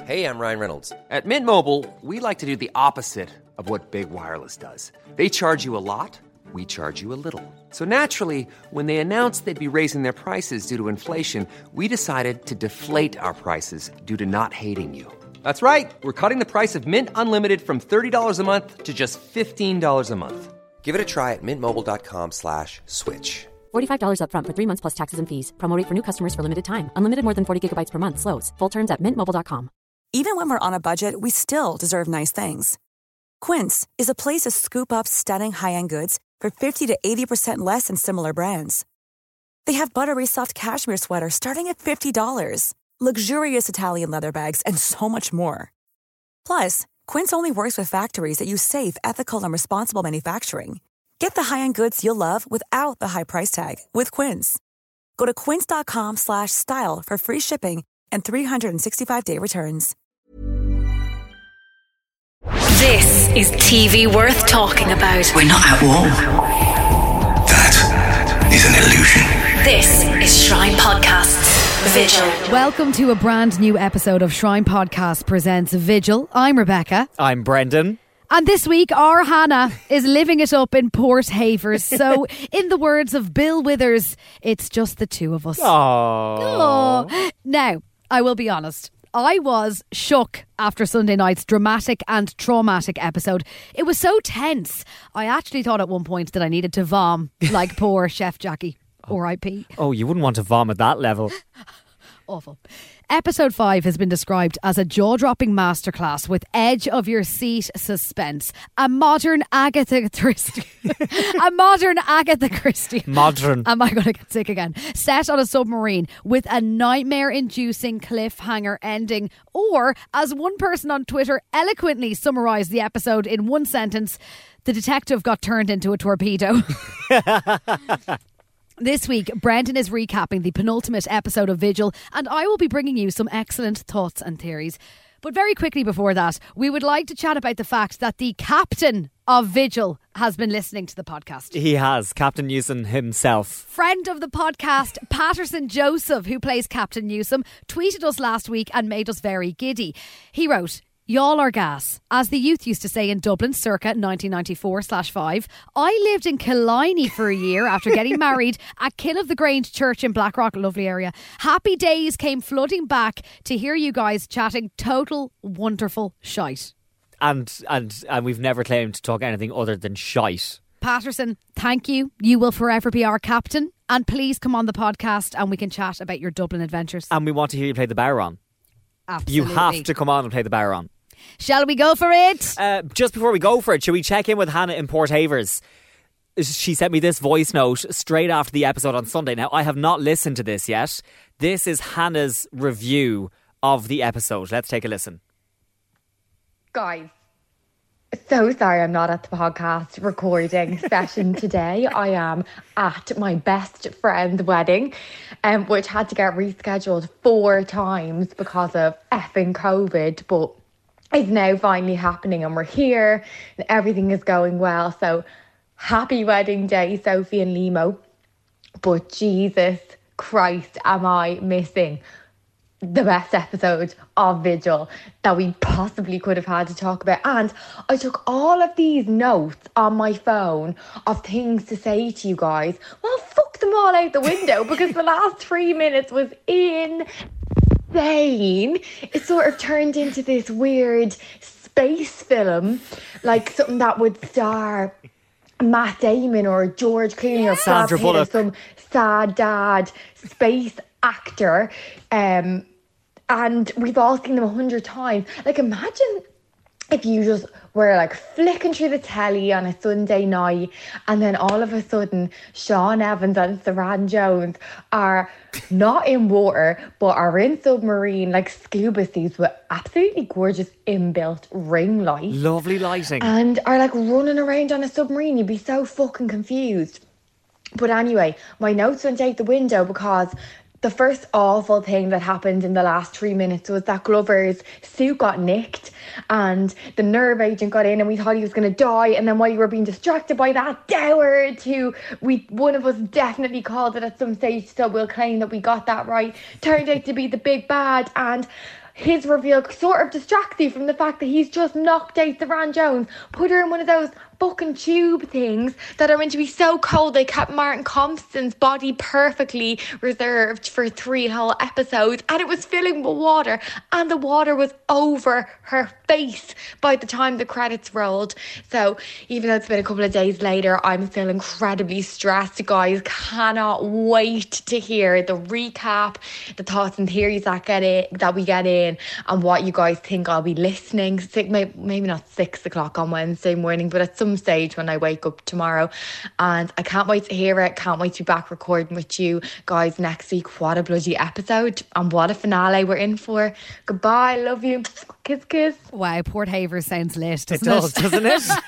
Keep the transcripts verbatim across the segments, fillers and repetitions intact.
Hey, I'm Ryan Reynolds. At Mint Mobile, we like to do the opposite of what Big Wireless does. They charge you a lot, we charge you a little. So naturally, when they announced they'd be raising their prices due to inflation, we decided to deflate our prices due to not hating you. That's right. We're cutting the price of Mint Unlimited from thirty dollars a month to just fifteen dollars a month. Give it a try at mintmobile.com slash switch. forty-five dollars up front for three months plus taxes and fees. Promo rate for new customers for limited time. Unlimited more than forty gigabytes per month. Slows full terms at mint mobile dot com. Even when we're on a budget, we still deserve nice things. Quince is a place to scoop up stunning high-end goods for fifty to eighty percent less than similar brands. They have buttery soft cashmere sweaters starting at fifty dollars, luxurious Italian leather bags, and so much more. Plus, Quince only works with factories that use safe, ethical, and responsible manufacturing. Get the high-end goods you'll love without the high price tag with Quince. Go to quince.com slash style for free shipping and three sixty-five day returns. This is T V worth talking about. We're not at war. That is an illusion. This is Shrine Podcasts Vigil. Welcome to a brand new episode of Shrine Podcast presents Vigil. I'm Rebecca. I'm Brendan. And this week, our Hannah is living it up in Port Havers. So, in the words of Bill Withers, it's just the two of us. Aww. Aww. Now, I will be honest. I was shook after Sunday night's dramatic and traumatic episode. It was so tense. I actually thought at one point that I needed to vom like poor Chef Jackie. R I P. Oh, you wouldn't want to vom at that level. Awful. Episode five has been described as a jaw-dropping masterclass with edge-of-your-seat suspense. A modern Agatha Christie. a modern Agatha Christie. Modern. Am I going to get sick again? Set on a submarine with a nightmare-inducing cliffhanger ending. Or, as one person on Twitter eloquently summarised the episode in one sentence, the detective got turned into a torpedo. This week, Brendan is recapping the penultimate episode of Vigil, and I will be bringing you some excellent thoughts and theories. But very quickly before that, we would like to chat about the fact that the captain of Vigil has been listening to the podcast. He has, Captain Newsom himself. Friend of the podcast, Patterson Joseph, who plays Captain Newsom, tweeted us last week and made us very giddy. He wrote, "Y'all are gas. As the youth used to say in Dublin circa nineteen ninety-four slash five, I lived in Killiney for a year after getting married at Kill of the Grange Church in Blackrock, lovely area. Happy days came flooding back to hear you guys chatting total wonderful shite." And, and, and we've never claimed to talk anything other than shite. Patterson, thank you. You will forever be our captain. And please come on the podcast and we can chat about your Dublin adventures. And we want to hear you play the Baron. Absolutely. You have to come on and play the Baron. Shall we go for it? Uh, just before we go for it, should we check in with Hannah in Port Havers? She sent me this voice note straight after the episode on Sunday. Now, I have not listened to this yet. This is Hannah's review of the episode. Let's take a listen. Guys, so sorry I'm not at the podcast recording session today. I am at my best friend's wedding, um, which had to get rescheduled four times because of effing COVID, but it's now finally happening and we're here and everything is going well. So happy wedding day, Sophie and Limo. But Jesus Christ, am I missing the best episode of Vigil that we possibly could have had to talk about. And I took all of these notes on my phone of things to say to you guys. Well, fuck them all out the window because the last three minutes was insane. It sort of turned into this weird space film, like something that would star Matt Damon or George Clooney or Sandra Brad Pitt or Bullock. some sad dad space actor. Um, and we've all seen them a hundred times. Like, imagine if you just were like flicking through the telly on a Sunday night and then all of a sudden Sean Evans and Saran Jones are not in water but are in submarine like scuba suits with absolutely gorgeous inbuilt ring light. Lovely lighting. And are like running around on a submarine. You'd be so fucking confused. But anyway, my notes went out the window because the first awful thing that happened in the last three minutes was that Glover's suit got nicked and the nerve agent got in and we thought he was going to die. And then while you were being distracted by that, Doward, who we, one of us definitely called it at some stage, so we'll claim that we got that right, turned out to be the big bad. And his reveal sort of distracts you from the fact that he's just knocked out Savannah Jones, put her in one of those fucking tube things that are meant to be so cold they kept Martin Compston's body perfectly reserved for three whole episodes, and it was filling with water, and the water was over her face by the time the credits rolled. So even though it's been a couple of days later, I'm still incredibly stressed, guys. Cannot wait to hear the recap, the thoughts and theories that get in, that we get in, and what you guys think. I'll be listening six, maybe not six o'clock on Wednesday morning, but at some stage when I wake up tomorrow, and I can't wait to hear it. Can't wait to be back recording with you guys next week. What a bloody episode, and what a finale we're in for. Goodbye, love you, kiss kiss. Wow, Port Havers sounds lit, doesn't It does, it? doesn't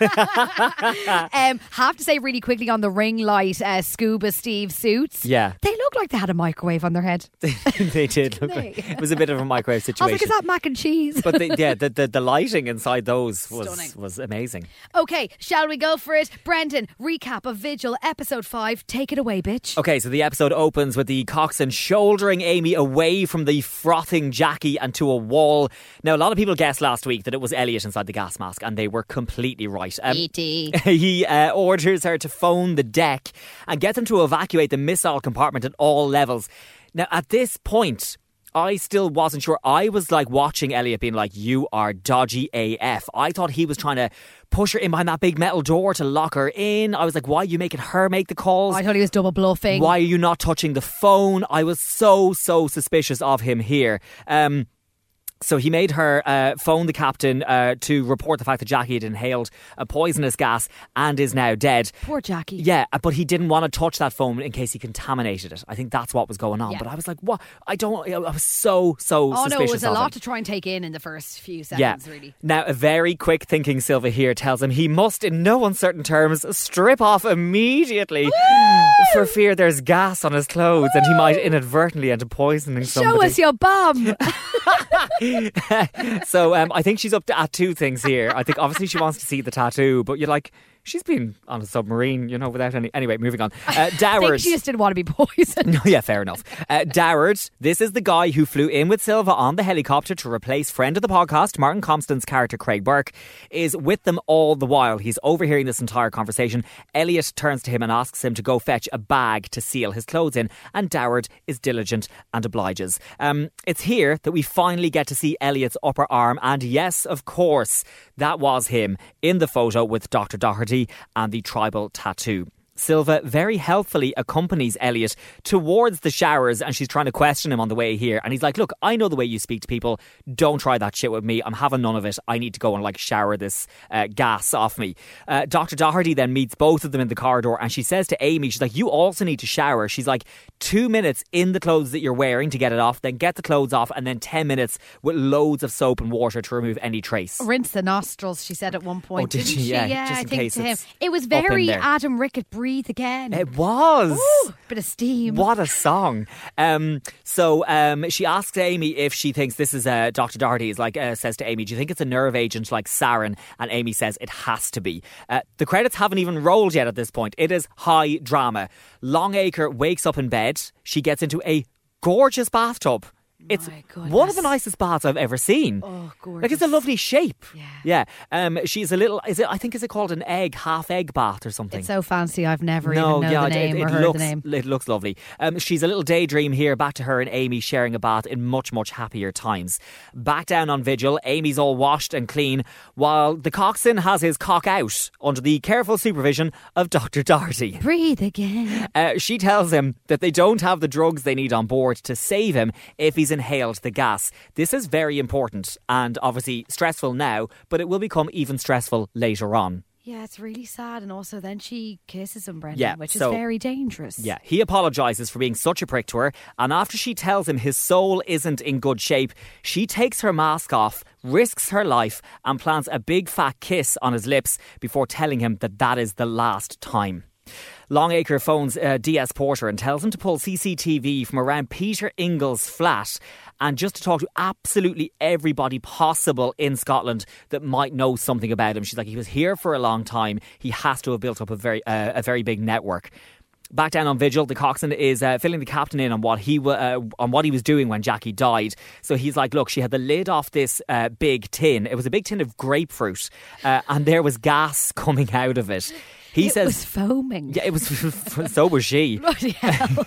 it? um, have to say really quickly on the ring light uh, scuba Steve suits. Yeah. They look like they had a microwave on their head. They did. Look like, it was a bit of a microwave I was situation. like, is that mac and cheese? But the, yeah, the, the the lighting inside those was Stunning. was amazing. Okay, shall we go for it? Brendan, recap of Vigil episode five. Take it away, bitch. Okay, so the episode opens with the coxswain shouldering Amy away from the frothing Jackie and to a wall. Now, a lot of people guessed last week that it was Elliot inside the gas mask, and they were completely right. Um, E T he uh, orders her to phone the deck and get them to evacuate the missile compartment at all levels. Now, at this point, I still wasn't sure. I was like watching Elliot being like, you are dodgy A F. I thought he was trying to push her in behind that big metal door to lock her in. I was like, why are you making her make the calls? I thought he was double bluffing. Why are you not touching the phone? I was so, so suspicious of him here. Um... So he made her uh, phone the captain uh, to report the fact that Jackie had inhaled a poisonous gas and is now dead. Poor Jackie. Yeah, but he didn't want to touch that phone in case he contaminated it. I think that's what was going on. Yeah. But I was like, what? I don't... I was so, so Oh suspicious no, it was a of lot him. to try and take in in the first few Yeah. seconds, really. Now, a very quick thinking Silva here tells him he must, in no uncertain terms, strip off immediately for fear there's gas on his clothes and he might inadvertently end up poisoning somebody. Show us your bum. So um, I think she's up to, at two things here. I think obviously she wants to see the tattoo, but you're like, she's been on a submarine, you know, without any... Anyway, moving on. Uh, I think Doward. she just didn't want to be poisoned. No, yeah, fair enough. Uh, Doward, this is the guy who flew in with Silva on the helicopter to replace friend of the podcast, Martin Compston's character Craig Burke, is with them all the while. He's overhearing this entire conversation. Elliot turns to him and asks him to go fetch a bag to seal his clothes in, and Doward is diligent and obliges. Um, it's here that we finally get to see Elliot's upper arm, and yes, of course, that was him in the photo with Doctor Doherty and the tribal tattoo. Silva very helpfully accompanies Elliot towards the showers, and she's trying to question him on the way here, and he's like, look, I know the way you speak to people, don't try that shit with me, I'm having none of it, I need to go and like shower this uh, gas off me. uh, Doctor Doherty then meets both of them in the corridor, and she says to Amy, she's like, you also need to shower. She's like, two minutes in the clothes that you're wearing to get it off, then get the clothes off, and then ten minutes with loads of soap and water to remove any trace. Rinse the nostrils, she said at one point. Oh, did didn't she? Yeah, yeah just I in think case to him. it's It was up in very there. Adam Rickett, breathe again. It was. Ooh, bit of steam. What a song. Um, so um, she asks Amy if she thinks this is uh, Doctor Doherty is like uh, says to Amy, do you think it's a nerve agent like sarin? And Amy says it has to be. Uh, the credits haven't even rolled yet at this point. It is high drama. Longacre wakes up in bed. She gets into a gorgeous bathtub. It's My one of the goodness. nicest baths I've ever seen. Oh, gorgeous. Like, it's a lovely shape. Yeah. Yeah. Um, she's a little, is it, I think, is it called an egg, half egg bath or something? It's so fancy, I've never No, even known yeah, the name it, or it heard looks, the name. It looks lovely. Um, she's a little daydream here, back to her and Amy sharing a bath in much, much happier times. Back down on Vigil, Amy's all washed and clean, while the coxswain has his cock out under the careful supervision of Doctor Doherty. Breathe again. Uh, she tells him that they don't have the drugs they need on board to save him if he's inhaled the gas. This is very important and obviously stressful now, but it will become even stressful later on. Yeah, it's really sad. And also then she kisses him, Brendan, Yeah, which so- is very dangerous. Yeah, he apologises for being such a prick to her, and after she tells him his soul isn't in good shape, she takes her mask off, risks her life, and plants a big fat kiss on his lips before telling him that that is the last time. Longacre phones uh, D S Porter and tells him to pull C C T V from around Peter Ingall's flat and just to talk to absolutely everybody possible in Scotland that might know something about him. She's like, he was here for a long time. He has to have built up a very uh, a very big network. Back down on Vigil, the coxswain is uh, filling the captain in on what he w- uh, on what he was doing when Jackie died. So he's like, look, she had the lid off this uh, big tin. It was a big tin of grapefruit, uh, and there was gas coming out of it. He it says, was foaming. Yeah, it was. So was she. Bloody hell.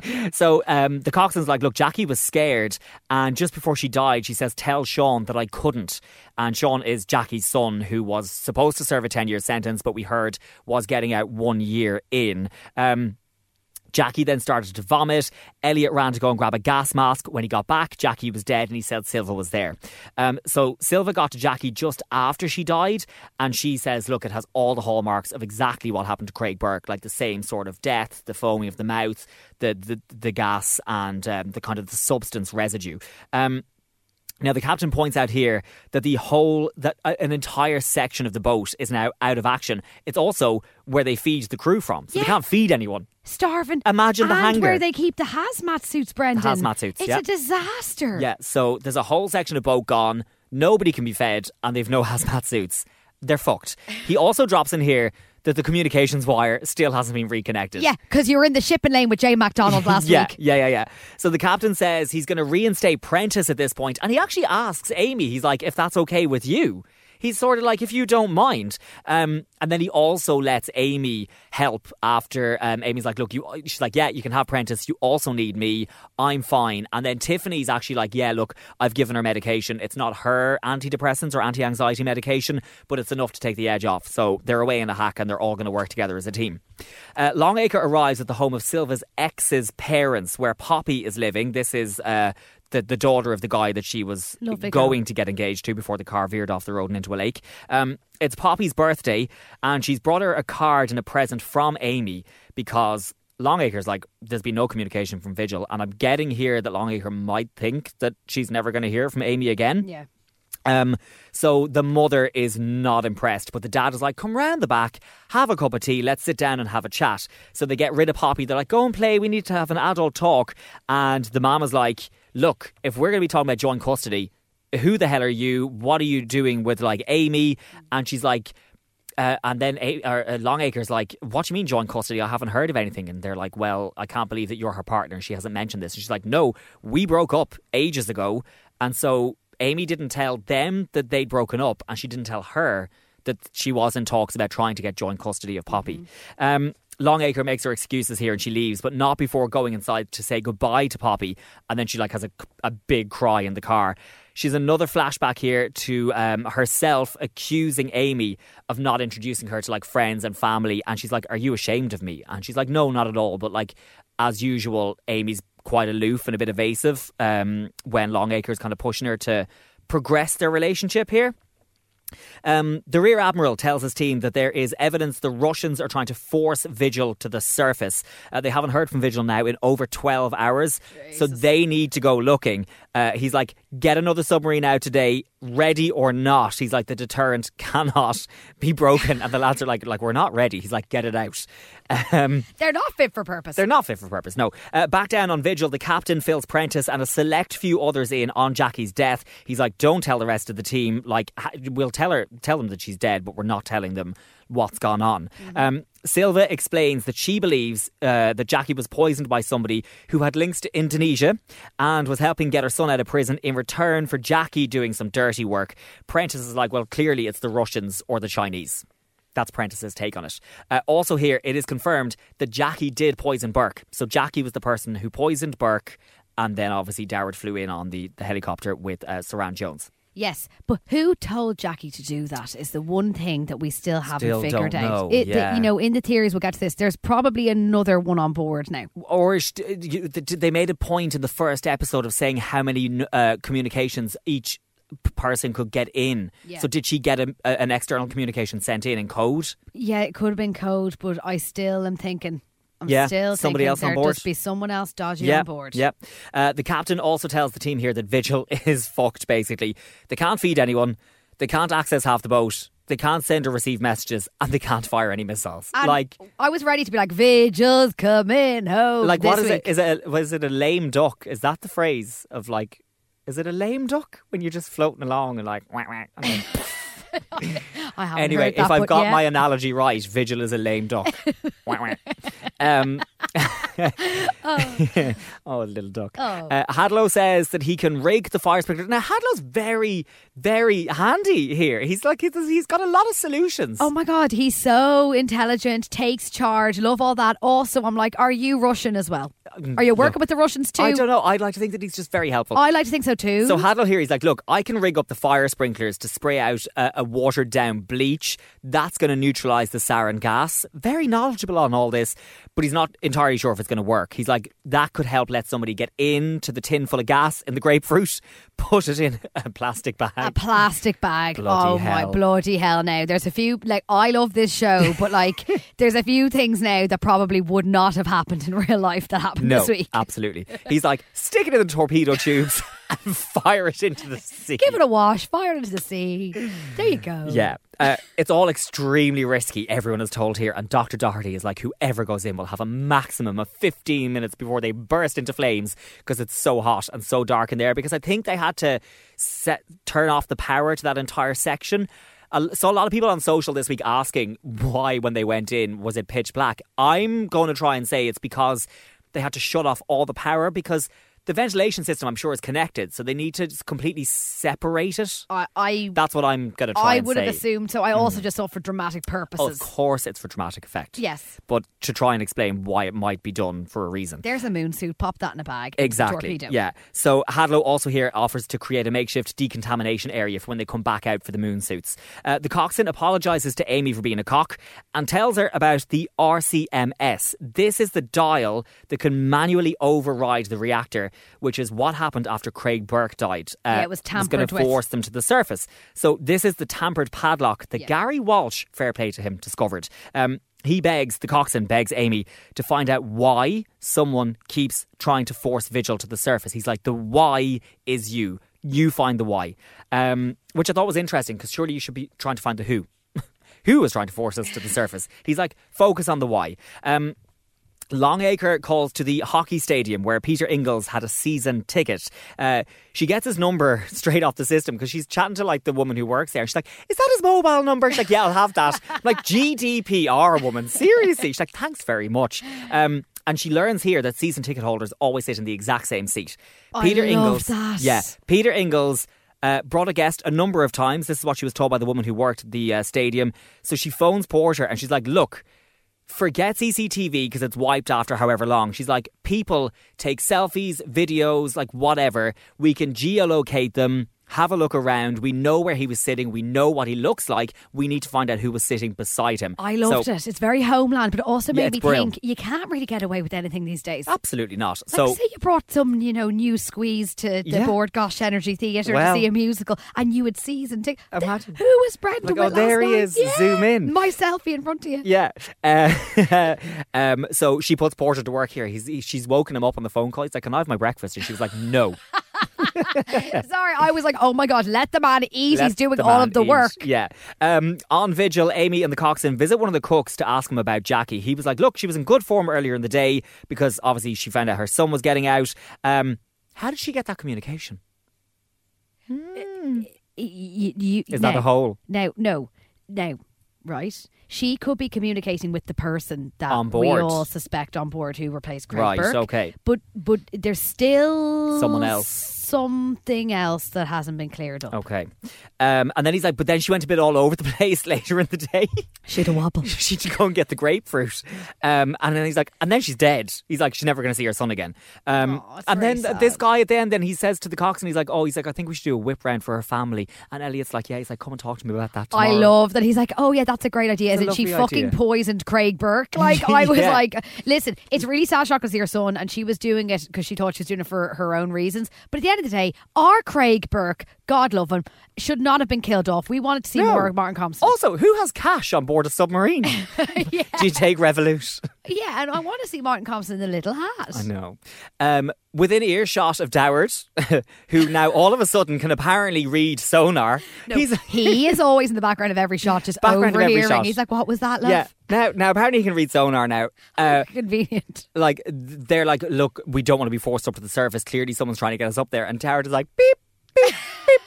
So um, the coxswain's like, look, Jackie was scared, and just before she died, she says, tell Sean that I couldn't. And Sean is Jackie's son, who was supposed to serve a ten-year sentence, but we heard was getting out one year in. Um, Jackie then started to vomit. Elliot ran to go and grab a gas mask. When he got back, Jackie was dead, and he said Silva was there. Um, so Silva got to Jackie just after she died, and she says, look, it has all the hallmarks of exactly what happened to Craig Burke, like the same sort of death, the foaming of the mouth, the the, the gas, and um, the kind of the substance residue. Um, Now, the captain points out here that the whole, that an entire section of the boat is now out of action. It's also where they feed the crew from, so Yeah. they can't feed anyone. Starving. Imagine the and hangar. where they keep the hazmat suits, Brendan. hazmat suits, It's yeah. a disaster. Yeah, so there's a whole section of boat gone. Nobody can be fed, and they've no hazmat suits. They're fucked. He also drops in here that the communications wire still hasn't been reconnected. Yeah, because you were in the shipping lane with Jay MacDonald last yeah, week. Yeah, yeah, yeah. So the captain says he's going to reinstate Prentice at this point, and he actually asks Amy, he's like, if that's okay with you. He's sort of like, if you don't mind. Um, and then he also lets Amy help after um, Amy's like, look, you. she's like, yeah, you can have Prentice. You also need me. I'm fine. And then Tiffany's actually like, yeah, look, I've given her medication. It's not her antidepressants or anti-anxiety medication, but it's enough to take the edge off. So they're away in a hack, and they're all going to work together as a team. Uh, Longacre arrives at the home of Silva's ex's parents, where Poppy is living. This is uh, the, the daughter of the guy that she was Lovely girl. going to get engaged to before the car veered off the road and into a lake. Um, it's Poppy's birthday, and she's brought her a card and a present from Amy because Longacre's like, there's been no communication from Vigil, and I'm getting here that Longacre might think that she's never going to hear from Amy again. Yeah. Um, so the mother is not impressed, but the dad is like, come round the back, have a cup of tea, let's sit down and have a chat. So they get rid of Poppy. They're like, go and play, we need to have an adult talk. And the mom is like, look, if we're going to be talking about joint custody, who the hell are you? What are you doing with like Amy? And she's like, Uh, and then a- or, uh, Longacre's like, what do you mean joint custody? I haven't heard of anything. And they're like, well, I can't believe that you're her partner. She hasn't mentioned this. And she's like, no, we broke up ages ago. And so Amy didn't tell them that they'd broken up, and she didn't tell her that she was in talks about trying to get joint custody of Poppy. Mm-hmm. Um, Longacre makes her excuses here and she leaves, but not before going inside to say goodbye to Poppy. And then she like has a, a big cry in the car. She's another flashback here to um, herself accusing Amy of not introducing her to like friends and family. And she's like, are you ashamed of me? And she's like, no, not at all. But like, as usual, Amy's quite aloof and a bit evasive um, when Longacre's kind of pushing her to progress their relationship here. Um, the Rear Admiral tells his team that there is evidence the Russians are trying to force Vigil to the surface. Uh, they haven't heard from Vigil now in over twelve hours, Jesus. So they need to go looking. Uh, he's like, get another submarine out today, ready or not. He's like, the deterrent cannot be broken. And the lads are like, like we're not ready. He's like, get it out. Um, They're not fit for purpose. They're not fit for purpose, no. Uh, back down on Vigil, the captain fills Prentice and a select few others in on Jackie's death. He's like, don't tell the rest of the team. Like, we'll tell her, tell them that she's dead, but we're not telling them what's gone on. Mm-hmm. Um, Silva explains that she believes uh, that Jackie was poisoned by somebody who had links to Indonesia and was helping get her son out of prison in return for Jackie doing some dirty work. Prentice is like, well, clearly it's the Russians or the Chinese. That's Prentice's take on it. Uh, also here, it is confirmed that Jackie did poison Burke. So Jackie was the person who poisoned Burke, and then obviously Doward flew in on the, the helicopter with uh, Saran Jones. Yes, but who told Jackie to do that is the one thing that we still haven't Still figured don't out. know, It, yeah. the, you know, in the theories, we'll get to this. There's probably another one on board now. Or they made a point in the first episode of saying how many uh, communications each person could get in. Yeah. So did she get a, a, an external communication sent in in code? Yeah, it could have been code, but I still am thinking. I'm Yeah, still somebody thinking else on there'd board. just be someone else dodgy Yeah, on board. yeah. Uh, the captain also tells the team here that Vigil is fucked, basically. They can't feed anyone. They can't access half the boat. They can't send or receive messages, and they can't fire any missiles. And like, I was ready to be like, Vigil's coming home. like this what is week. it? Is it a, was it a lame duck? Is that the phrase of like? Is it a lame duck when you're just floating along and like, wah, wah, and then I haven't Anyway, heard that, if I've but got yeah. my analogy right, Vigil is a lame duck. Wah, wah. um, Oh. oh, little duck. Oh. Uh, Hadlow says that he can rig the fire sprinkler. Now, Hadlow's very, very handy here. He's like, he's, he's got a lot of solutions. Oh my God, he's so intelligent, takes charge, love all that. Also, I'm like, are you Russian as well? Are you working No. with the Russians too? I don't know. I'd like to think that he's just very helpful. I like to think so too. So Hadlow here, he's like, look, I can rig up the fire sprinklers to spray out a, a watered down bleach. That's going to neutralise the sarin gas. Very knowledgeable on all this, but he's not entirely sure if it's going to work. He's like, that could help let somebody get into the tin full of gas in the grapefruit, put it in a plastic bag. a plastic bag. Bloody oh hell. my bloody hell now. There's a few, like, I love this show, but like, there's a few things now that probably would not have happened in real life that happened No, this week. absolutely. He's like, stick it in the torpedo tubes and fire it into the sea. Give it a wash, fire it into the sea. There you go. Yeah. Uh, it's all extremely risky, everyone is told here. And Doctor Doherty is like, whoever goes in will have a maximum of fifteen minutes before they burst into flames because it's so hot and so dark in there. Because I think they had to set, turn off the power to that entire section. Uh, So a lot of people on social this week asking why, when they went in, was it pitch black? I'm going to try and say it's because they had to shut off all the power because the ventilation system, I'm sure, is connected. So they need to just completely separate it. I, I, That's what I'm going to try I and would say. have assumed so. I also just thought for dramatic Oh, purposes. of course it's for dramatic effect. Yes. But to try and explain why it might be done for a reason. There's a moon suit. Pop that in a bag. Exactly. Torpedo. Yeah. So Hadlow also here offers to create a makeshift decontamination area for when they come back out for the moon suits. Uh, the coxswain apologises to Amy for being a cock and tells her about the R C M S. This is the dial that can manually override the reactor, which is what happened after Craig Burke died. Uh, Yeah, it was going tampered to with. force them to the surface. So this is the tampered padlock that Yeah. Gary Walsh, fair play to him, discovered. Um, he begs, the coxswain begs Amy to find out why someone keeps trying to force Vigil to the surface. He's like, the why is you. You find the why. Um, which I thought was interesting because surely you should be trying to find the who. Who was trying to force us to the surface? He's like, focus on the why. Um, Longacre calls to the hockey stadium where Peter Ingalls had a season ticket. Uh, she gets his number straight off the system because she's chatting to like the woman who works there. She's like, is that his mobile number? She's like, yeah, I'll have that. I'm like, G D P R, woman. Seriously? She's like, thanks very much. Um, and she learns here that season ticket holders always sit in the exact same seat. I Peter love Ingalls. that. Yeah. Peter Ingalls Uh, brought a guest a number of times. This is what she was told by the woman who worked at the uh, stadium. So she phones Porter and she's like, look, forget C C T V because it's wiped after however long. She's like, people take selfies, videos, like whatever. We can geolocate them. Have a look around. We know where he was sitting. We know what he looks like. We need to find out who was sitting beside him. I loved So- it. It's very Homeland, but it also Yeah, made it's me brilliant. think you can't really get away with anything these days. Absolutely not. Like, So say you brought some, you know, new squeeze to the Yeah. Bord Gosh Energy Theatre Well. to see a musical, and you would season tick. Imagine. Who was Brendan Like, with oh, there last he night? is. Yeah. Zoom in. My selfie in front of you. Yeah. Uh, um, so she puts Porter to work here. He's he, she's woken him up on the phone call. He's like, can I have my breakfast? And she was like, no. Sorry, I was like, oh my God, let the man eat. Let He's doing the all man of the eat. work. Yeah. Um, on Vigil, Amy and the coxswain visit one of the cooks to ask him about Jackie. He was like, look, she was in good form earlier in the day because obviously she found out her son was getting out. Um, how did she get that communication? Y- y- you- Is that now- a hole? No, no, no. Right? She could be communicating with the person that On we board. all suspect on board who replaced Craig Right, Burke. okay. But but there's still Someone else. something else that hasn't been cleared up. Okay. Um, and then he's like, but then she went a bit all over the place later in the day. She'd a wobble. She should go and get the grapefruit. Um, and then he's like, and then she's dead. He's like, she's never going to see her son again. Um, Aw, it's and very then sad. this guy at the end, then he says to the coxswain, he's like, oh, he's like, I think we should do a whip round for her family. And Elliot's like, yeah, he's like, come and talk to me about that tomorrow. I love that he's like, oh yeah, that's a great idea. It's As a in, she lovely fucking idea. poisoned Craig Burke. Like I was Yeah. like, listen, it's really sad shock to see her son, and she was doing it because she thought she was doing it for her own reasons. But at the end of the day, our Craig Burke, God love him, should not have been killed off. We wanted to see No. more of Martin Compston. Also, who has cash on board a submarine? Yeah. Do you take Revolut? Yeah, and I want to see Martin Compston in the little hat. I know. Um, within earshot of Doward, who now all of a sudden can apparently read sonar. No, He's he is always in the background of every shot, just Background of every overhearing. shot. He's like, "What was that, love?" yeah. Now, now apparently he can read sonar now. Uh, Convenient. like they're like, look, we don't want to be forced up to the surface. Clearly, someone's trying to get us up there, and Doward is like, beep, beep, beep.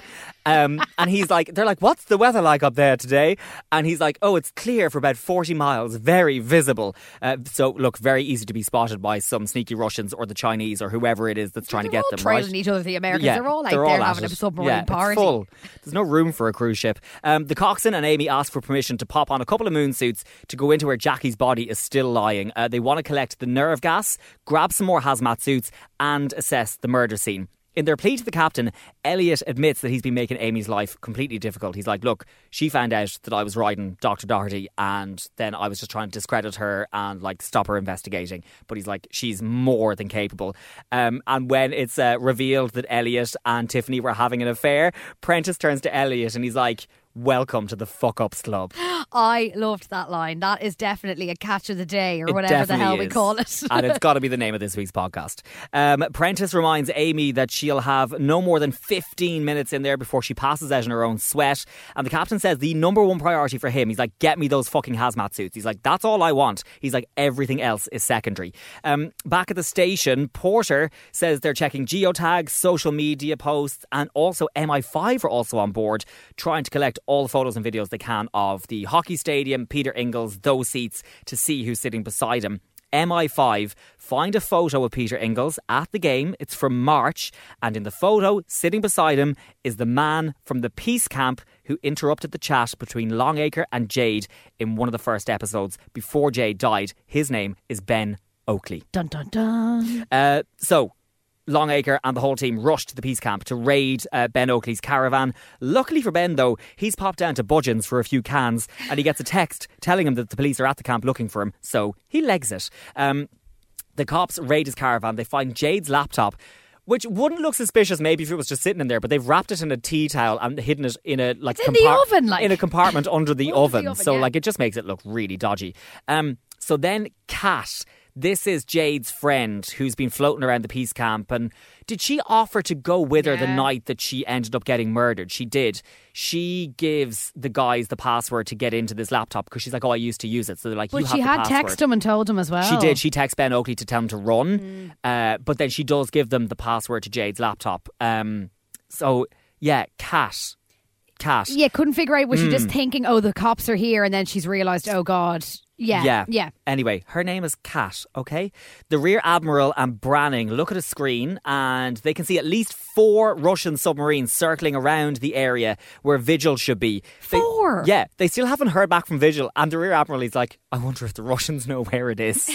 Um, and he's like, they're like, what's the weather like up there today? And he's like, oh, it's clear for about forty miles, very visible. Uh, so, look, very easy to be spotted by some sneaky Russians or the Chinese or whoever it is that's trying they're to get all them, trailing right? each other, the Americans. Yeah, they're all out they're there all at having it. a submarine yeah, party. It's full. There's no room for a cruise ship. Um, the coxswain and Amy ask for permission to pop on a couple of moon suits to go into where Jackie's body is still lying. Uh, they want to collect the nerve gas, grab some more hazmat suits and assess the murder scene. In their plea to the captain, Elliot admits that he's been making Amy's life completely difficult. He's like, look, she found out that I was riding Doctor Doherty and then I was just trying to discredit her and like stop her investigating. But he's like, she's more than capable. Um, and when it's uh, revealed that Elliot and Tiffany were having an affair, Prentice turns to Elliot and he's like, welcome to the fuck-ups club. I loved that line. That is definitely a catch of the day or It whatever the hell definitely we is. call it. And it's got to be the name of this week's podcast. Um, Prentice reminds Amy that she'll have no more than fifteen minutes in there before she passes out in her own sweat. And the captain says the number one priority for him, he's like, get me those fucking hazmat suits. He's like, that's all I want. He's like, everything else is secondary. Um, back at the station, Porter says they're checking geotags, social media posts, and also M I five are also on board, trying to collect all the photos and videos they can of the hockey stadium, Peter Ingles, those seats, to see who's sitting beside him. M I five find a photo of Peter Ingles at the game. It's from March, and in the photo, sitting beside him, is the man from the peace camp who interrupted the chat between Longacre and Jade in one of the first episodes before Jade died. His name is Ben Oakley. Dun dun dun. Uh, so, Longacre and the whole team rushed to the peace camp to raid uh, Ben Oakley's caravan. Luckily for Ben, though, he's popped down to Budgeon's for a few cans and he gets a text telling him that the police are at the camp looking for him, so he legs it. Um, the cops raid his caravan. They find Jade's laptop, which wouldn't look suspicious maybe if it was just sitting in there, but they've wrapped it in a tea towel and hidden it in a like It's in the oven, like. in a compartment under the Under the oven. oven, so yeah. like it just makes it look really dodgy. Um, so then Kat, this is Jade's friend who's been floating around the peace camp. And did she offer to go with her the Yeah. night that she ended up getting murdered? She did. She gives the guys the password to get into this laptop because she's like, oh, I used to use it. So they're like, you But have she the had password. texted him and told him as well. She did. She texts Ben Oakley to tell him to run. Mm. Uh, but then she does give them the password to Jade's laptop. Um, so, yeah, Kat. Kat. Yeah, couldn't figure out, was she Mm. just thinking, oh, the cops are here, and then she's realised, oh God. Yeah, Yeah. yeah. Anyway, her name is Kat, okay? The Rear Admiral and Branning look at a screen and they can see at least four Russian submarines circling around the area where Vigil should be. They- Four? Yeah, they still haven't heard back from Vigil and the Rear Admiral is like, I wonder if the Russians know where it is.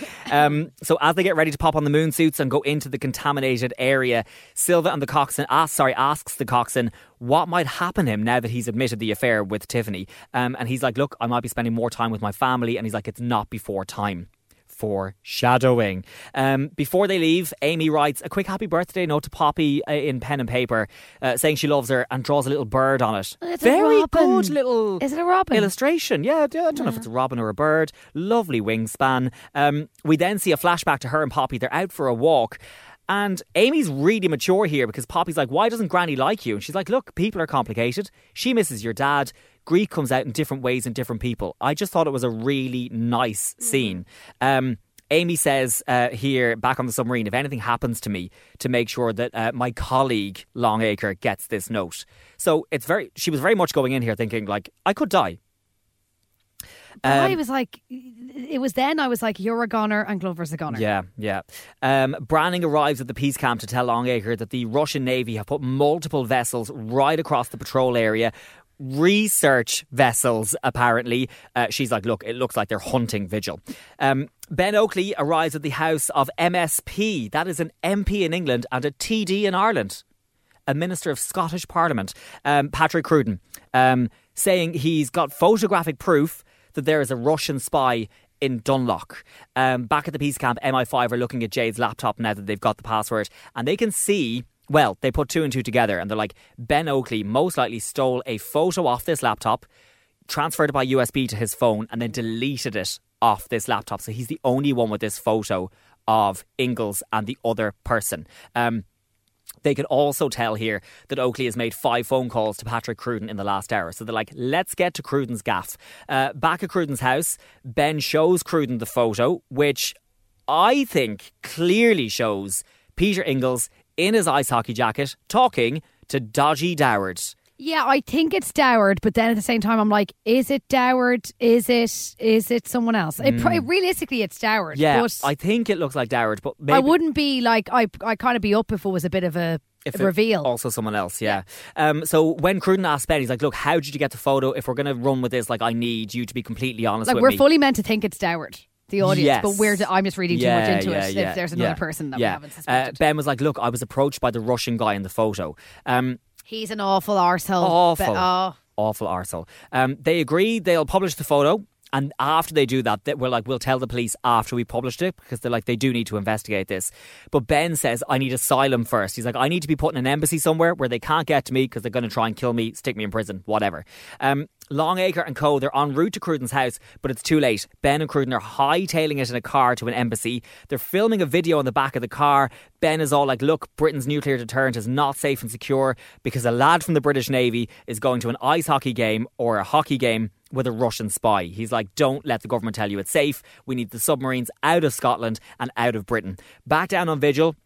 um, so as they get ready to pop on the moon suits and go into the contaminated area, Silva and the coxswain ask, sorry, asks the coxswain what might happen to him now that he's admitted the affair with Tiffany. Um, and he's like, look, I might be spending more time with my family. And he's like, it's not before time. Foreshadowing. Um, before they leave, Amy writes a quick happy birthday note to Poppy uh, in pen and paper, uh, saying she loves her and draws a little bird on it. It's a Very robin. good little Is it a robin? illustration. Yeah, I don't know if it's a robin or a bird. Lovely wingspan. Um, we then see a flashback to her and Poppy. They're out for a walk. And Amy's really mature here because Poppy's like, why doesn't Granny like you? And she's like, look, people are complicated. She misses your dad. Grief comes out in different ways in different people. I just thought it was a really nice scene. Um, Amy says uh, here, back on the submarine, if anything happens to me, to make sure that uh, my colleague Longacre gets this note. So it's very. She was very much going in here thinking, like, I could die. I Um, was like, it was then I was like, you're a goner and Glover's a goner. Yeah, yeah. Um, Branning arrives at the peace camp to tell Longacre that the Russian Navy have put multiple vessels right across the patrol area. Research vessels, apparently. Uh, she's like, look, it looks like they're hunting Vigil. Um, Ben Oakley arrives at the house of M S P. That is an M P in England and a T D in Ireland. A Minister of Scottish Parliament. Um, Patrick Cruden. Um, saying he's got photographic proof that there is a Russian spy in Dunlock. Um, back at the peace camp, M I five are looking at Jade's laptop now that they've got the password, and they can see, well, they put two and two together, and they're like, Ben Oakley most likely stole a photo off this laptop, transferred it by U S B to his phone, and then deleted it off this laptop. So he's the only one with this photo of Ingalls and the other person. Um, They can also tell here that Oakley has made five phone calls to Patrick Cruden in the last hour. So they're like, let's get to Cruden's gaff. Uh, back at Cruden's house, Ben shows Cruden the photo, which I think clearly shows Peter Ingalls in his ice hockey jacket talking to Dodgy Doward. Yeah, I think it's Doward, but then at the same time, I'm like, is it Doward? Is it is it someone else? It, pro- realistically, it's Doward. Yeah, but I think it looks like Doward, but maybe I wouldn't be like, I I kind of be up if it was a bit of a if reveal. Also someone else, yeah. yeah. Um, so when Cruden asked Ben, he's like, look, how did you get the photo? If we're going to run with this, like, I need you to be completely honest like with we're me. fully meant to think it's Doward, the audience, Yes. but we're I'm just reading yeah, too much into yeah, it yeah, if there's another yeah, person that yeah. we haven't Uh, suspected. Ben was like, look, I was approached by the Russian guy in the photo. Um, He's an awful arsehole. Awful. But, oh. Awful arsehole. Um, they agree they'll publish the photo. And after they do that, that we're like, we'll tell the police after we published it, because they're like, they do need to investigate this. But Ben says, I need asylum first. He's like, I need to be put in an embassy somewhere where they can't get to me because they're going to try and kill me, stick me in prison, whatever. Um, Longacre and co, they're en route to Cruden's house, but it's too late. Ben and Cruden are hightailing it in a car to an embassy. They're filming a video in the back of the car. Ben is all like, look, Britain's nuclear deterrent is not safe and secure because a lad from the British Navy is going to an ice hockey game or a hockey game with a Russian spy. He's like, don't let the government tell you it's safe. We need the submarines out of Scotland and out of Britain. Back down on Vigil.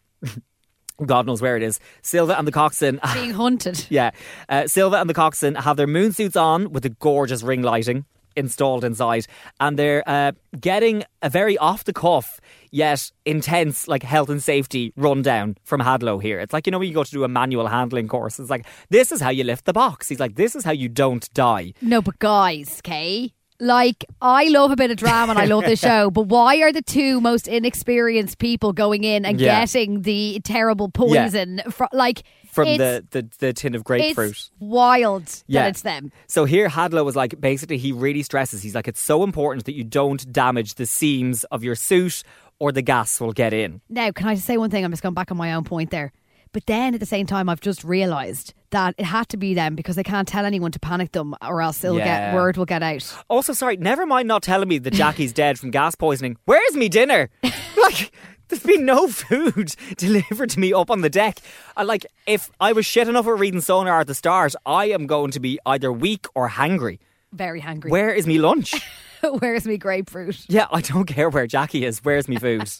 God knows where it is. Silva and the coxswain being hunted. Yeah. Uh, Silva and the coxswain have their moon suits on with the gorgeous ring lighting installed inside, and they're uh, getting a very off the cuff yet intense like health and safety rundown from Hadlow here. It's like, you know, when you go to do a manual handling course, it's like, this is how you lift the box. He's like, this is how you don't die. No, but guys, Kay, like, I love a bit of drama and I love this show, but why are the two most inexperienced people going in and Yeah. getting the terrible poison? Yeah. Fr- like From it's, the, the, the tin of grapefruit. It's wild Yeah. that it's them. So here Hadlow was like, basically he really stresses, he's like, it's so important that you don't damage the seams of your suit or the gas will get in. Now, can I just say one thing? I'm just going back on my own point there. But then at the same time, I've just realised that it had to be them because they can't tell anyone to panic them or else it'll Yeah. get word will get out. Also, sorry, never mind not telling me that Jackie's dead from gas poisoning. Where's me dinner? Like, there's been no food delivered to me up on the deck. I like, if I was shit enough at reading Sonar at the start, I am going to be either weak or hangry. Very hangry. Where is me lunch? Where's me grapefruit? Yeah, I don't care where Jackie is. Where's me food?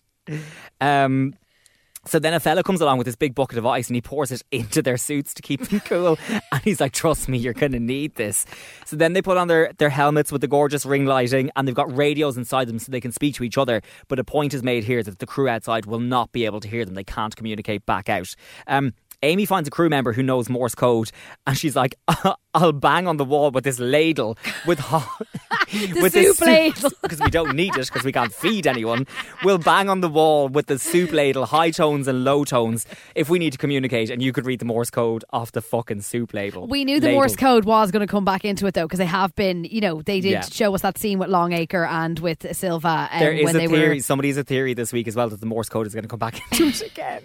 um... So then a fella comes along with this big bucket of ice and he pours it into their suits to keep them cool. And he's like, trust me, you're going to need this. So then they put on their, their helmets with the gorgeous ring lighting and they've got radios inside them so they can speak to each other. But a point is made here that the crew outside will not be able to hear them. They can't communicate back out. Um, Amy finds a crew member who knows Morse code and she's like, I'll bang on the wall with this ladle with hot, with soup this ladle. because we don't need it because we can't feed anyone. We'll bang on the wall with the soup ladle, high tones and low tones if we need to communicate, and you could read the Morse code off the fucking soup label. We knew the ladle. Morse code was going to come back into it though, because they have been, you know, they did Yeah. show us that scene with Longacre and with Silva. Um, There is when a they theory. were. Somebody has a theory this week as well that the Morse code is going to come back into it again.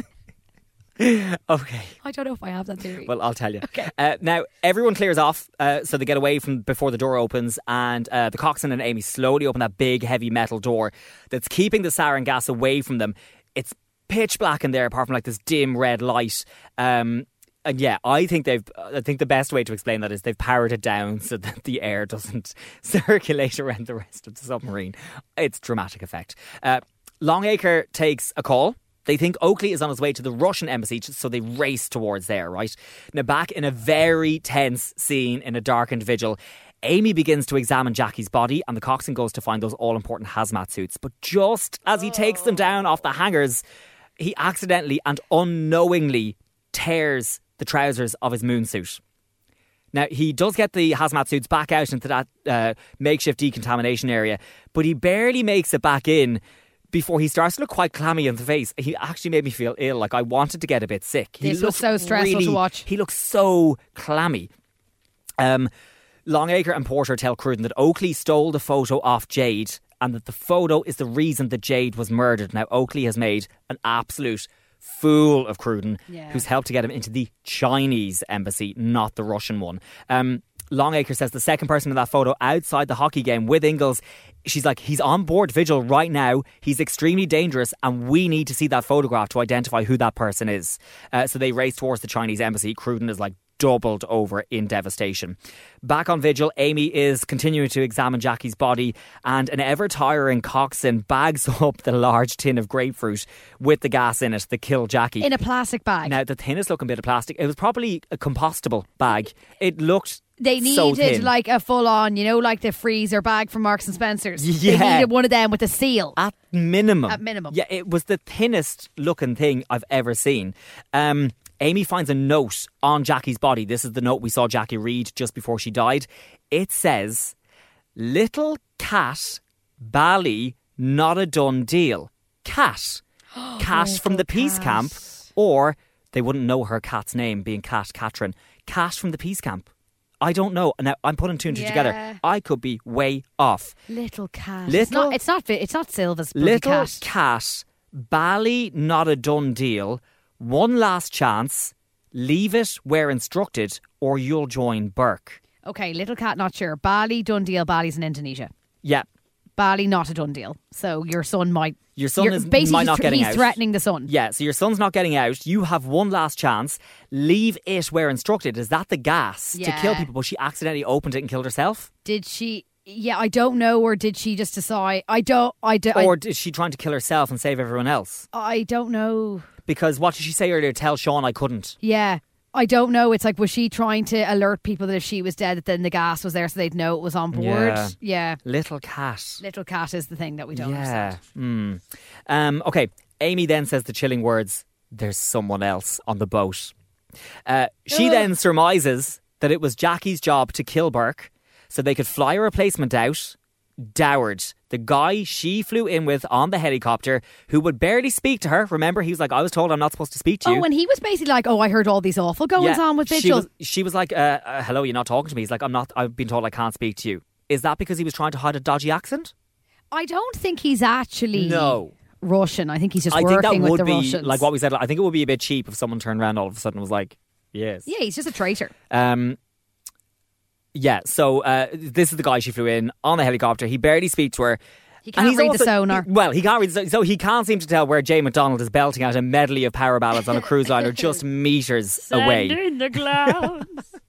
Okay. I don't know if I have that theory. Well, I'll tell you. Okay. Uh, now, everyone clears off, uh, so they get away from before the door opens, and uh, the coxswain and Amy slowly open that big, heavy metal door that's keeping the sarin gas away from them. It's pitch black in there, apart from like this dim red light. Um, and yeah, I think they've. I think the best way to explain that is they've powered it down so that the air doesn't circulate around the rest of the submarine. It's dramatic effect. Uh, Longacre takes a call. They think Oakley is on his way to the Russian embassy, so they race towards there, right? Now, back in a very tense scene in a darkened Vigil, Amy begins to examine Jackie's body and the coxswain goes to find those all-important hazmat suits. But just as he takes them down off the hangers, he accidentally and unknowingly tears the trousers of his moon suit. Now, he does get the hazmat suits back out into that uh, makeshift decontamination area, but he barely makes it back in before he starts to look quite clammy in the face. He actually made me feel ill. Like, I wanted to get a bit sick. He This was looked so stressful really, to watch. He looks so clammy. Um, Longacre and Porter tell Cruden that Oakley stole the photo off Jade and that the photo is the reason that Jade was murdered. Now, Oakley has made an absolute fool of Cruden, Yeah. who's helped to get him into the Chinese embassy, not the Russian one. Um, Longacre says the second person in that photo outside the hockey game with Ingalls, she's like, he's on board Vigil right now. He's extremely dangerous and we need to see that photograph to identify who that person is. Uh, so they race towards the Chinese embassy. Cruden is like, doubled over in devastation. Back on vigil, Amy is continuing to examine Jackie's body, and an ever-tiring coxswain bags up the large tin of grapefruit with the gas in it that killed Jackie. In a plastic bag. Now, the thinnest looking bit of plastic, it was probably a compostable bag. It looked They so needed thin. like a full-on, you know, like the freezer bag from Marks and Spencer's. Yeah. They needed one of them with a seal. At minimum. At minimum. Yeah, it was the thinnest looking thing I've ever seen. Um, Amy finds a note on Jackie's body. This is the note we saw Jackie read just before she died. It says, "Little cat, Bally, not a done deal. Cat. Cat from the peace cat. camp." Or they wouldn't know her cat's name, being Cat Catherine. Cat from the peace camp. I don't know. Now, I'm putting two and two Yeah. together. I could be way off. Little cat. Little- it's not. It's not. It's not Silva's bloody Little cat. cat, Bally, not a done deal. One last chance. Leave it where instructed, or you'll join Burke. Okay, little cat. Not sure. Bali, done deal. Bali's in Indonesia. Yeah, Bali, not a done deal. So your son might. your son you're- is basically might not he's- getting he's out. threatening the son. Yeah, so your son's not getting out. You have one last chance. Leave it where instructed. Is that the gas to Yeah. kill people? But she accidentally opened it and killed herself, Did she? Yeah, I don't know. Or did she just decide? I don't. I don't. or is she trying to kill herself and save everyone else? I, I don't know. Because what did she say earlier? Tell Sean I couldn't. Yeah. I don't know. It's like, was she trying to alert people that if she was dead, that then the gas was there so they'd know it was on board? Yeah. Yeah. Little cat. Little cat is the thing that we don't Yeah. understand. Mm. Um, okay. Amy then says the chilling words, "There's someone else on the boat." Uh, she then surmises that it was Jackie's job to kill Burke so they could fly a replacement out, Doward, the guy she flew in with on the helicopter, who would barely speak to her. Remember, he was like, "I was told I'm not supposed to speak to you." Oh, and he was basically like, oh, I heard all these awful goings on with she Vigil. was, she was like, uh, uh, "Hello, you're not talking to me." He's like, "I'm not. I've been told I can't speak to you." Is that because he was trying to hide a dodgy accent? I don't think he's actually No. Russian. I think he's just I working think that with would the be Russians. like what we said. I think it would be a bit cheap if someone turned around all of a sudden and was like, "Yes." Yeah, he's just a traitor. Um. Yeah. So uh, this is the guy she flew in on the helicopter. He barely speaks to her. He And can't he's read also- the sonar. he- well, he can't read the so- so he can't seem to tell where Jay McDonald is belting out a medley of power ballads on a cruise liner just meters away. in the clouds.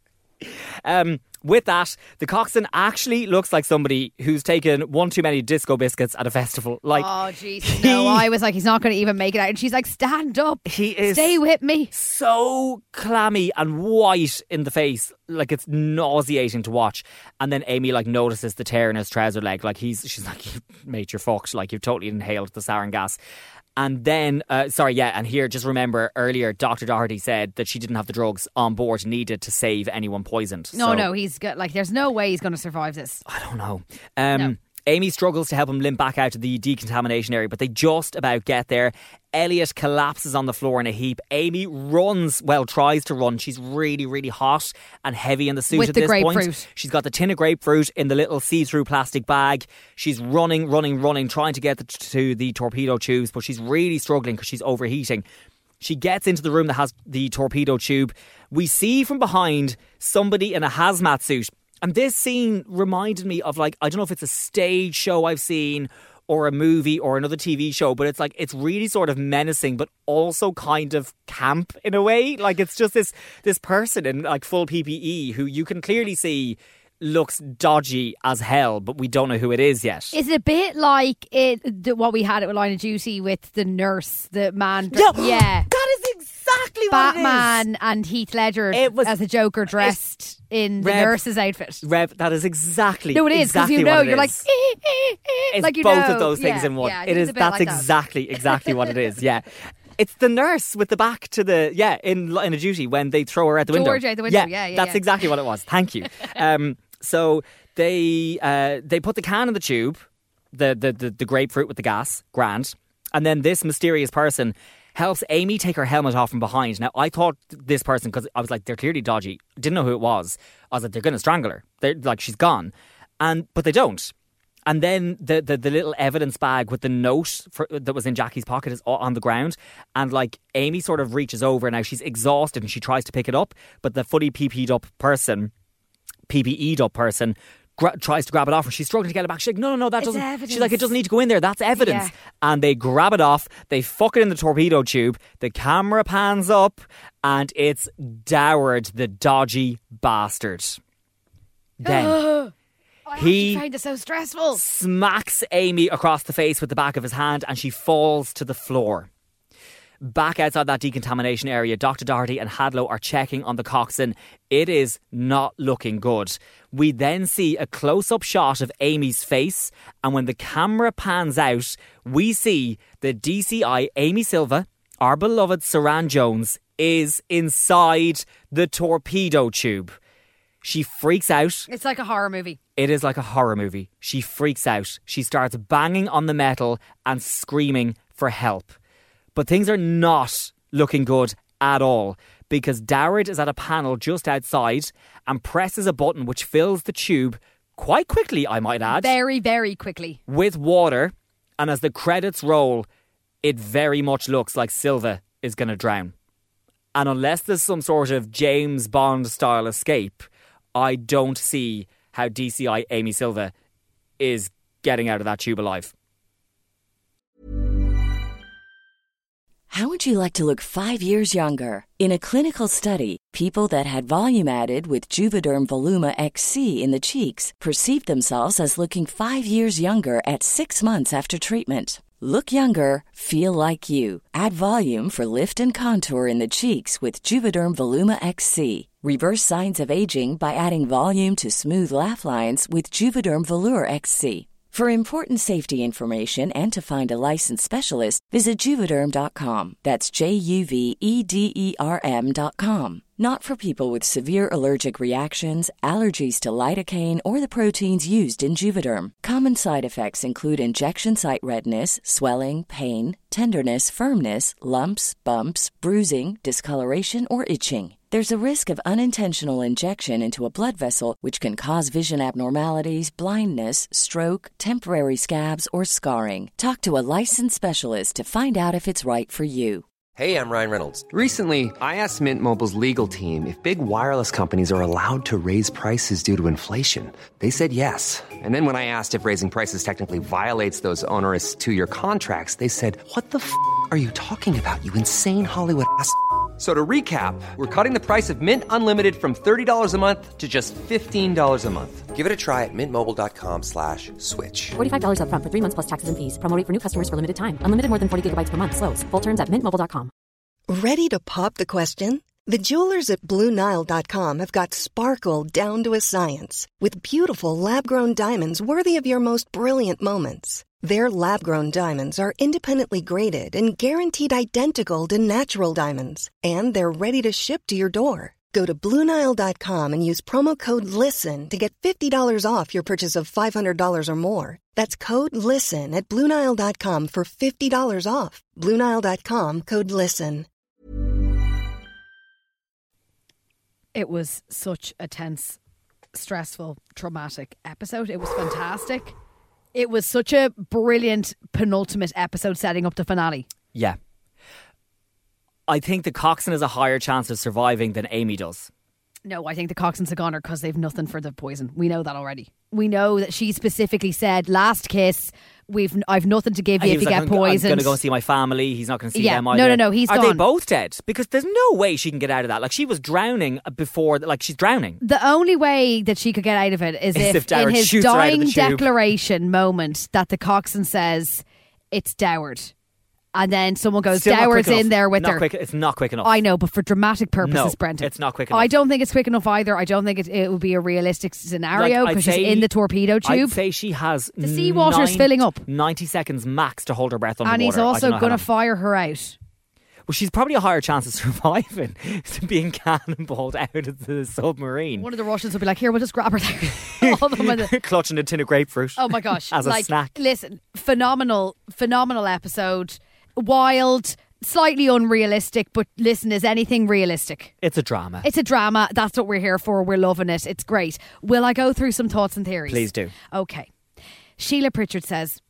Um, with that, the coxswain actually looks like somebody who's taken one too many disco biscuits at a festival. Like, Oh, Jesus. No, I was like, he's not going to even make it out. And she's like, stand up. he is Stay with me. so clammy and white in the face, like it's nauseating to watch. And then Amy like notices the tear in his trouser leg. Like he's, she's like, "Mate, you're fucked. Like you've totally inhaled the sarin gas." And then, uh, sorry, yeah, and here, just remember earlier, Doctor Doherty said that she didn't have the drugs on board needed to save anyone poisoned. No, So- no, he's got, like, there's no way he's going to survive this. I don't know. Um, No. Amy struggles to help him limp back out to the decontamination area, but they just about get there. Elliot collapses on the floor in a heap. Amy runs, well, tries to run. She's really, really hot and heavy in the suit With at the this point. grapefruit. She's got the tin of grapefruit in the little see-through plastic bag. She's running, running, running, trying to get the, to the torpedo tubes, but she's really struggling because she's overheating. She gets into the room that has the torpedo tube. We see from behind somebody in a hazmat suit. And this scene reminded me of, like, I don't know if it's a stage show I've seen or a movie or another T V show, but it's like, it's really sort of menacing, but also kind of camp in a way. Like, it's just this this person in like full P P E who you can clearly see looks dodgy as hell, but we don't know who it is yet. Is it a bit like it, the, what we had at Line of Duty with the nurse, the man? Yeah, yeah. that is exactly what it is. Batman and Heath Ledger It was- as a Joker dressed in the Rev- nurse's outfit. Rev, that is exactly No, it is, because exactly you know, what it you're like, is. eh, eh, eh, It's like you both know. of those things Yeah, in one. yeah, it he's is. a bit That's like that. exactly exactly what it is. Yeah, it's the nurse with the back to the yeah in Line of Duty when they throw her out the window. George out the window, yeah, yeah, That's yeah. exactly what it was. Thank you. um, so they uh, they put the can in the tube, the, the the the grapefruit with the gas, grand, and then this mysterious person helps Amy take her helmet off from behind. Now, I thought this person, because I was like, they're clearly dodgy. Didn't know who it was. I was like, they're going to strangle her. They're like, she's gone. And but they don't. And then the, the, the little evidence bag with the note for, that was in Jackie's pocket is on the ground. And like Amy sort of reaches over. Now she's exhausted and she tries to pick it up. But the fully P P'd up person, P P E'd up person, gra- tries to grab it off her. She's struggling to get it back. She's like, no, no, no, that It's doesn't. evidence. She's like, it doesn't need to go in there. That's evidence. Yeah. And they grab it off. They fuck it in the torpedo tube. The camera pans up, and it's Doward, the dodgy bastard. Then I he actually find it so stressful. smacks Amy across the face with the back of his hand, and she falls to the floor. Back outside that decontamination area, Doctor Doherty and Hadlow are checking on the coxswain. It is not looking good. We then see a close-up shot of Amy's face, and when the camera pans out, we see the D C I, Amy Silva, our beloved Saran Jones, is inside the torpedo tube. She freaks out. It's like a horror movie. It is like a horror movie. She freaks out. She starts banging on the metal and screaming for help. But things are not looking good at all, because Doward is at a panel just outside and presses a button which fills the tube quite quickly, I might add, Very, very quickly. with water. And as the credits roll, it very much looks like Silva is going to drown. And unless there's some sort of James Bond style escape, I don't see how D C I Amy Silva is getting out of that tube alive. How would you like to look five years younger? In a clinical study, people that had volume added with Juvederm Voluma X C in the cheeks perceived themselves as looking five years younger at six months after treatment. Look younger, feel like you. Add volume for lift and contour in the cheeks with Juvederm Voluma X C. Reverse signs of aging by adding volume to smooth laugh lines with Juvederm Volure X C. For important safety information and to find a licensed specialist, visit Juvederm dot com. That's J U V E D E R M dot com. Not for people with severe allergic reactions, allergies to lidocaine, or the proteins used in Juvederm. Common side effects include injection site redness, swelling, pain, tenderness, firmness, lumps, bumps, bruising, discoloration, or itching. There's a risk of unintentional injection into a blood vessel, which can cause vision abnormalities, blindness, stroke, temporary scabs, or scarring. Talk to a licensed specialist to find out if it's right for you. Hey, I'm Ryan Reynolds. Recently, I asked Mint Mobile's legal team if big wireless companies are allowed to raise prices due to inflation. They said yes. And then when I asked if raising prices technically violates those onerous two-year contracts, they said, what the f*** are you talking about, you insane Hollywood ass f- So to recap, we're cutting the price of Mint Unlimited from thirty dollars a month to just fifteen dollars a month. Give it a try at mintmobile.com slash switch. forty-five dollars up front for three months plus taxes and fees. Promo rate for new customers for limited time. Unlimited more than forty gigabytes per month. Slows full terms at mint mobile dot com. Ready to pop the question? The jewelers at Blue Nile dot com have got sparkle down to a science with beautiful lab-grown diamonds worthy of your most brilliant moments. Their lab-grown diamonds are independently graded and guaranteed identical to natural diamonds, and they're ready to ship to your door. Go to Blue Nile dot com and use promo code LISTEN to get fifty dollars off your purchase of five hundred dollars or more. That's code LISTEN at Blue Nile dot com for fifty dollars off. Blue Nile dot com, code LISTEN. It was such a tense, stressful, traumatic episode. It was fantastic. It was such a brilliant penultimate episode setting up the finale. Yeah. I think the coxswain has a higher chance of surviving than Amy does. No, I think the coxswains are goner because they've nothing for the poison. We know that already. We know that she specifically said, last kiss, we've I've nothing to give you He if was you like, get I'm, poisoned. I'm going to go and see my family. He's not going to see Yeah. them No, either. no, no, he's Are gone. they both dead? Because there's no way she can get out of that. Like, she was drowning before, like, she's drowning. The only way that she could get out of it is, Is if, if Doward in his shoots her out of dying the tube. declaration moment that the coxswain says, it's Doward. And then someone goes, Still not Doward's quick in enough. there with Not her. quick- it's not quick enough. I know, but for dramatic purposes, No, Brendan. it's not quick enough. I don't think it's quick enough either. I don't think it, it would be a realistic scenario Like, I'd because she's say- in the torpedo tube. I'd say she has The seawater's nine- filling up. ninety seconds max to hold her breath underwater. and he's I don't also know how going to long. fire her out. Well, she's probably a higher chance of surviving than being cannonballed out of the submarine. One of the Russians will be like, here, we'll just grab her there. All of them are the- Clutching a tin of grapefruit. Oh my gosh. As a like, snack. Listen, phenomenal, phenomenal episode. Wild, slightly unrealistic, but listen, is anything realistic? It's a drama. It's a drama. That's what we're here for. We're loving it. It's great. Will I go through some thoughts and theories? Please do. Okay. Sheila Pritchard says,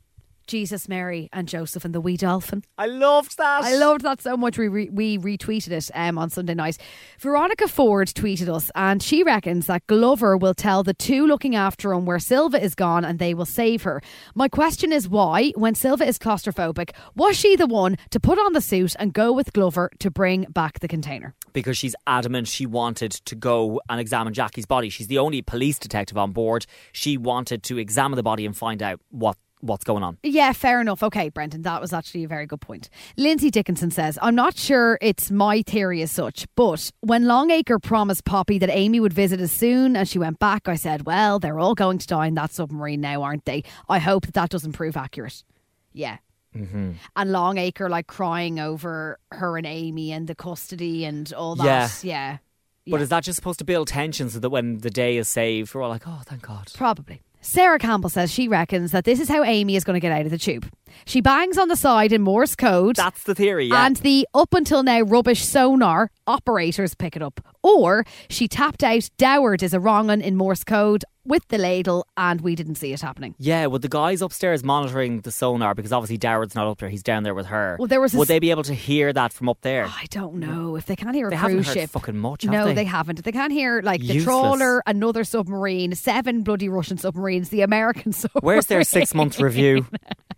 Jesus, Mary and Joseph and the wee dolphin. I loved that. I loved that so much. We re- we retweeted it um, on Sunday night. Veronica Ford tweeted us, and she reckons that Glover will tell the two looking after him where Silva is gone and they will save her. My question is why, when Silva is claustrophobic, was she the one to put on the suit and go with Glover to bring back the container? Because she's adamant she wanted to go and examine Jackie's body. She's the only police detective on board. She wanted to examine the body and find out what what's going on. Yeah, fair enough. Okay, Brendan, that was actually a very good point. Lindsay Dickinson says, I'm not sure it's my theory as such, but when Longacre promised Poppy that Amy would visit as soon as she went back, I said, well, they're all going to die in that submarine now, aren't they? I hope that that doesn't prove accurate. Yeah. Mm-hmm. And Longacre like crying over her and Amy and the custody and all that. Yeah. Yeah. But Yeah. is that just supposed to build tension so that when the day is saved, we're all like, oh, thank God. Probably. Sarah Campbell says she reckons that this is how Amy is going to get out of the tube. She bangs on the side in Morse code. That's the theory, yeah. And the up until now rubbish sonar operators pick it up. Or she tapped out Doward is a wrong un in Morse code with the ladle and we didn't see it happening. Yeah, would the guys upstairs monitoring the sonar, because obviously Doward's not up there, he's down there with her. Well, there was a would s- they be able to hear that from up there? I don't know. If they can't hear a They haven't cruise heard ship. fucking much, have No, they? they haven't. They can't hear like the Useless. trawler, another submarine, seven bloody Russian submarines, the American submarine. Where's their six month review?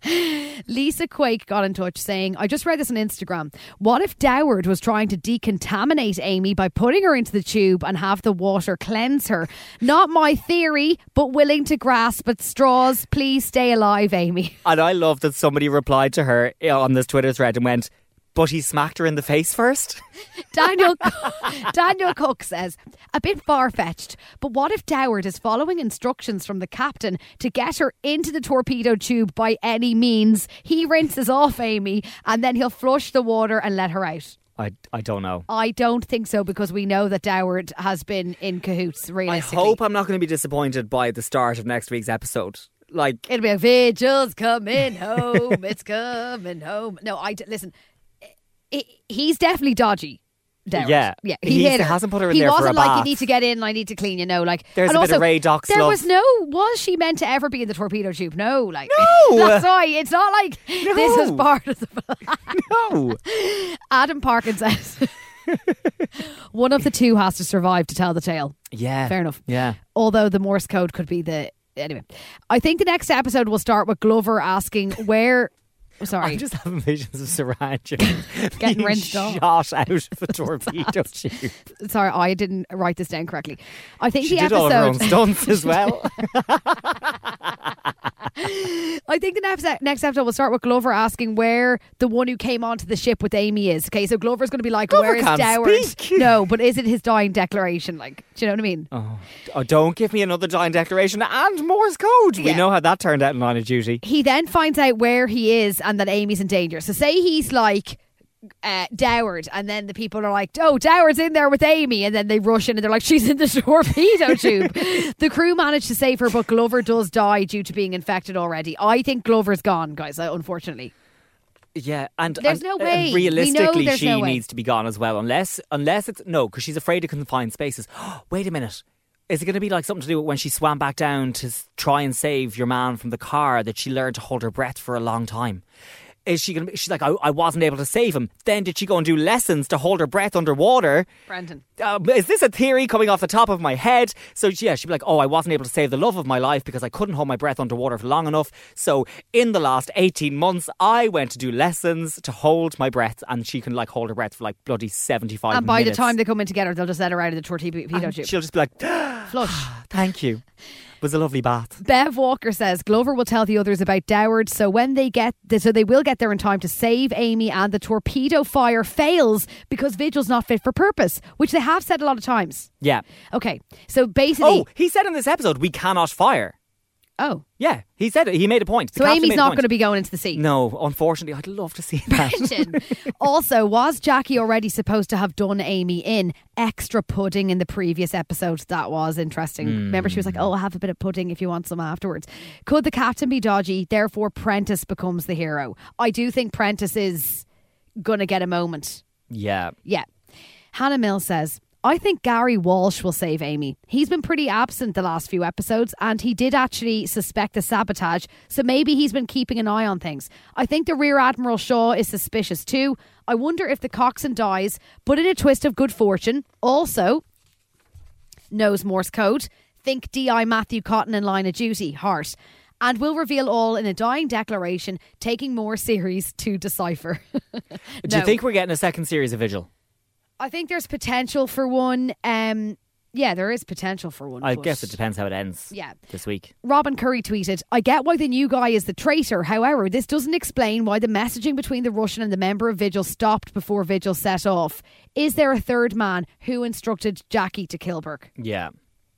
Lisa Quake got in touch saying, I just read this on Instagram. What if Doward was trying to decontaminate Amy by putting her into the tube and have the water cleanse her? Not my theory, but willing to grasp at straws. Please stay alive, Amy. And I love that somebody replied to her on this Twitter thread and went, but he smacked her in the face first? Daniel Daniel Cook says, a bit far-fetched, but what if Doward is following instructions from the captain to get her into the torpedo tube by any means? He rinses off Amy and then he'll flush the water and let her out. I, I don't know. I don't think so, because we know that Doward has been in cahoots, I realistically. hope I'm not going to be disappointed by the start of next week's episode. Like, It'll be like, Vigil's coming home, it's coming home. No, I, d- listen, he- he's definitely dodgy. Doward. Yeah. yeah. He He's- hit her. hasn't put her in he there for wasn't a like, bath. you need to get in, I need to clean you. No, like There's and a bit also, of Ray Dox There love. was no. Was she meant to ever be in the torpedo tube? No, like No. that's why it's not like this is No. part of the plan. no. Adam Parkin says one of the two has to survive to tell the tale. Yeah. Fair enough. Yeah. Although the Morse code could be the anyway. I think the next episode will start with Glover asking where. Sorry, I'm just having visions of Saranjin Getting being rinsed off. shot out of a torpedo tube. sorry, I didn't write this down correctly. I think She the did episode. all of her own stunts as well. I think the next next episode will start with Glover asking where the one who came onto the ship with Amy is. Okay, so Glover's going to be like, Glover "Where is can't Doward?" speak. No, but is it his dying declaration? Like, do you know what I mean? Oh, oh, don't give me another dying declaration and Morse code. We Yeah. know how that turned out in Line of Duty. He then finds out where he is and that Amy's in danger. So say he's like uh, Doward, and then the people are like, oh, Doward's in there with Amy, and then they rush in and they're like, she's in the torpedo tube. The crew managed to save her, but Glover does die due to being infected already. I think Glover's gone, guys, uh, unfortunately. Yeah, and There's and, no uh, way. We know realistically, there's she no way. needs to be gone as well, unless unless it's no, because she's afraid of confined spaces. Wait a minute. Is it going to be like something to do with when she swam back down to s- try and save your man from the car that she learned to hold her breath for a long time? Is she going to be, she's like, I, I wasn't able to save him. Then did she go and do lessons to hold her breath underwater? Brendan. Uh, is this a theory coming off the top of my head? So yeah, she'd be like, oh, I wasn't able to save the love of my life because I couldn't hold my breath underwater for long enough. So in the last eighteen months, I went to do lessons to hold my breath, and she can like hold her breath for like bloody seventy-five minutes. And by the time they come in together, they'll just let her out of the torpedo And tube. she'll just be like, Flush. thank you. It was a lovely bath. Bev Walker says Glover will tell the others about Doward, so when they get, so they will get there in time to save Amy, and the torpedo fire fails because Vigil's not fit for purpose, which they have said a lot of times. Yeah. Okay, so basically, Oh, he said in this episode, we cannot fire. oh, Yeah, he said it. He made a point. The so captain Amy's made a not point. going to be going into the sea. No, unfortunately, I'd love to see that. Brendan. Also, was Jackie already supposed to have done Amy in extra pudding in the previous episode? That was interesting. Remember, she was like, oh, I'll have a bit of pudding if you want some afterwards. Could the captain be dodgy? Therefore, Prentice becomes the hero. I do think Prentice is going to get a moment. Yeah. Yeah. Hannah Mills says, I think Gary Walsh will save Amy. He's been pretty absent the last few episodes, and he did actually suspect the sabotage, so maybe he's been keeping an eye on things. I think the Rear Admiral Shaw is suspicious too. I wonder if the coxswain dies, but in a twist of good fortune, also knows Morse code. Think D I Matthew Cotton in Line of Duty, heart. And will reveal all in a dying declaration, taking more series to decipher. Do No. you think we're getting a second series of Vigil? I think there's potential for one. Um, yeah, there is potential for one. I but- guess it depends how it ends Yeah. this week. Robin Curry tweeted, I get why the new guy is the traitor. However, this doesn't explain why the messaging between the Russian and the member of Vigil stopped before Vigil set off. Is there a third man who instructed Jackie to kill Burke? Yeah.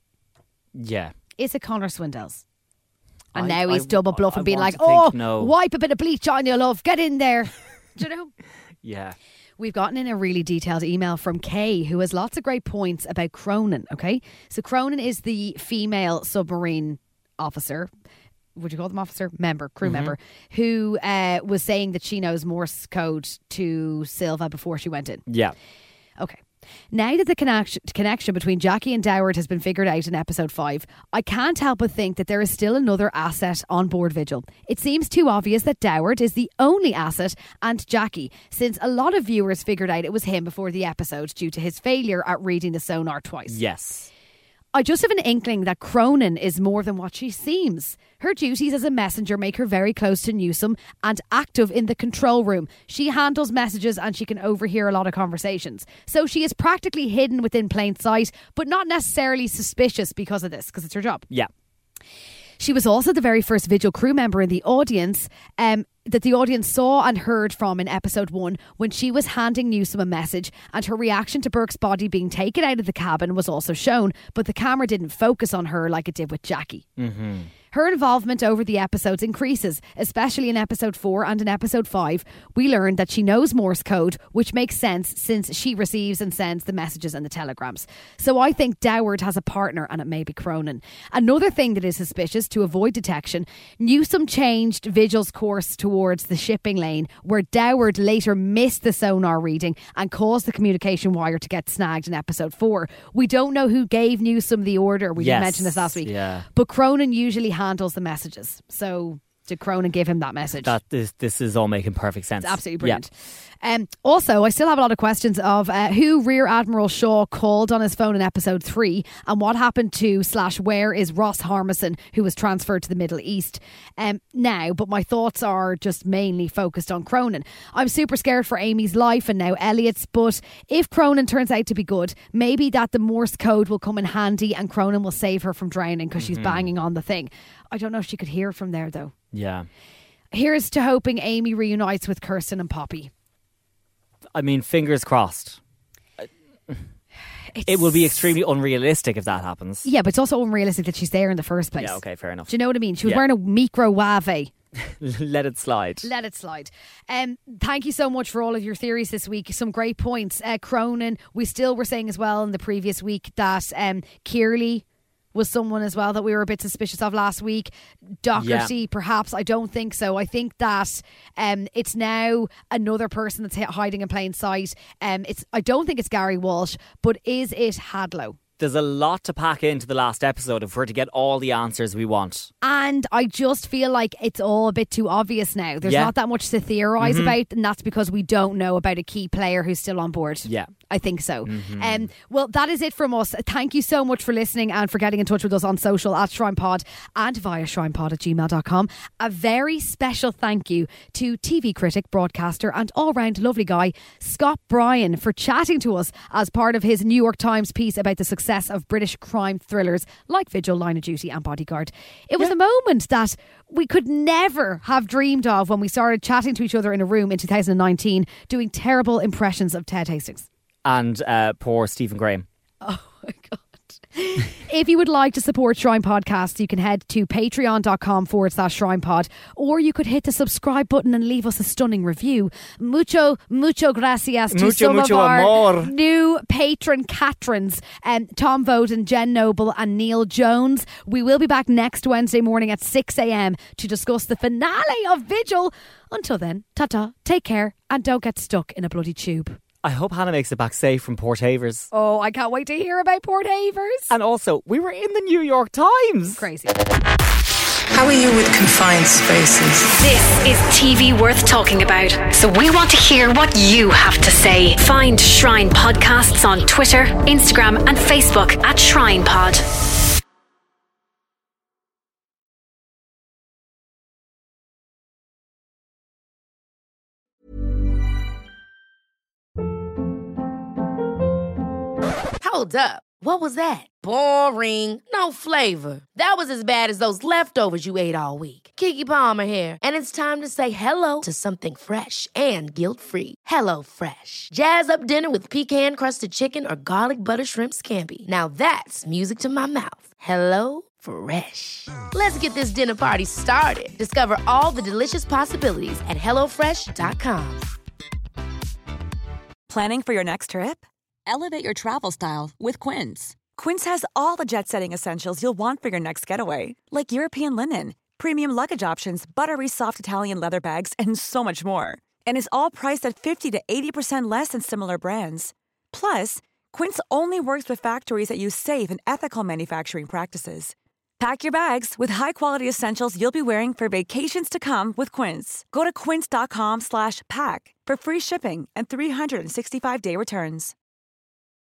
Yeah. Is it Connor Swindells? And I- now he's I- double bluffing, I being want like, to think oh, no." wipe a bit of bleach on your love. Get in there. Do you know? Yeah. We've gotten in a really detailed email from Kay, who has lots of great points about Cronin, okay? So Cronin is the female submarine officer, would you call them officer? Member, crew Mm-hmm. member, who uh, was saying that she knows Morse code to Silva before she went in. Yeah. Okay. Now that the connection, connection between Jackie and Doward has been figured out in episode five, I can't help but think that there is still another asset on board Vigil. It seems too obvious that Doward is the only asset and Jackie, since a lot of viewers figured out it was him before the episode due to his failure at reading the sonar twice. Yes. I just have an inkling that Cronin is more than what she seems. Her duties as a messenger make her very close to Newsom and active in the control room. She handles messages and she can overhear a lot of conversations. So she is practically hidden within plain sight, but not necessarily suspicious because of this, because it's her job. Yeah. She was also the very first Vigil crew member in the audience um, that the audience saw and heard from in episode one when she was handing Newsom a message, and her reaction to Burke's body being taken out of the cabin was also shown, but the camera didn't focus on her like it did with Jackie. Mm-hmm. Her involvement over the episodes increases, especially in episode four and in episode five. We learn that she knows Morse code, which makes sense since she receives and sends the messages and the telegrams. So I think Doward has a partner, and it may be Cronin. Another thing that is suspicious to avoid detection, Newsom changed Vigil's course towards the shipping lane, where Doward later missed the sonar reading and caused the communication wire to get snagged in episode four. We don't know who gave Newsom the order. We Yes. didn't mention this last week. Yeah. But Cronin usually handles the messages. So did Cronin give him that message? That this this is all making perfect sense. It's absolutely brilliant. Um, also, I still have a lot of questions of uh, who Rear Admiral Shaw called on his phone in episode three, and what happened to slash where is Ross Harmison, who was transferred to the Middle East um, now. But my thoughts are just mainly focused on Cronin. I'm super scared for Amy's life and now Elliot's, but if Cronin turns out to be good, maybe that the Morse code will come in handy and Cronin will save her from drowning because she's banging on the thing. I don't know if she could hear from there though. Yeah. Here's to hoping Amy reunites with Kirsten and Poppy. I mean, fingers crossed. It will be extremely unrealistic if that happens. Yeah, but it's also unrealistic that she's there in the first place. Yeah, okay, fair enough. Do you know what I mean? She was Yeah. wearing a microwave. Let it slide. Let it slide. Um, thank you so much for all of your theories this week. Some great points. Uh, Cronin, we still were saying as well in the previous week that um, Kearley was someone as well that we were a bit suspicious of last week. Doherty, Yeah. perhaps. I don't think so. I think that um, it's now another person that's hiding in plain sight. Um, it's. I don't think it's Gary Walsh, but is it Hadlow? There's a lot to pack into the last episode if we're to get all the answers we want. And I just feel like it's all a bit too obvious now. There's Yeah. not that much to theorise Mhm. about, and that's because we don't know about a key player who's still on board. Yeah. I think so. Mhm. Um, well, that is it from us. Thank you so much for listening and for getting in touch with us on social at ShrinePod and via shrinepod at gmail dot com. A very special thank you to T V critic, broadcaster and all-round lovely guy Scott Bryan for chatting to us as part of his New York Times piece about the success of British crime thrillers like Vigil, Line of Duty and Bodyguard. It was a moment that we could never have dreamed of when we started chatting to each other in a room in two thousand nineteen doing terrible impressions of Ted Hastings. And uh, poor Stephen Graham. Oh my God. If you would like to support Shrine Podcasts, you can head to patreon.com forward slash Shrine Pod, or you could hit the subscribe button and leave us a stunning review. Mucho, mucho gracias to Mucho, some mucho of our amor. new patron catrons, um, Tom Voden, Jen Noble and Neil Jones. We will be back next Wednesday morning at six a.m. to discuss the finale of Vigil. Until then, ta-ta, take care and don't get stuck in a bloody tube. I hope Hannah makes it back safe from Port Havers. Oh, I can't wait to hear about Port Havers. And also, we were in the New York Times. Crazy. How are you with confined spaces? This is T V worth talking about. So we want to hear what you have to say. Find Shrine Podcasts on Twitter, Instagram and Facebook at Shrine Pod. Hold up. What was that? Boring. No flavor. That was as bad as those leftovers you ate all week. Keke Palmer here, and it's time to say hello to something fresh and guilt-free. Hello Fresh. Jazz up dinner with pecan-crusted chicken or garlic butter shrimp scampi. Now that's music to my mouth. Hello Fresh. Let's get this dinner party started. Discover all the delicious possibilities at hello fresh dot com. Planning for your next trip? Elevate your travel style with Quince. Quince has all the jet-setting essentials you'll want for your next getaway, like European linen, premium luggage options, buttery soft Italian leather bags, and so much more. And is all priced at fifty to eighty percent less than similar brands. Plus, Quince only works with factories that use safe and ethical manufacturing practices. Pack your bags with high-quality essentials you'll be wearing for vacations to come with Quince. Go to quince dot com slash pack for free shipping and three sixty-five day returns.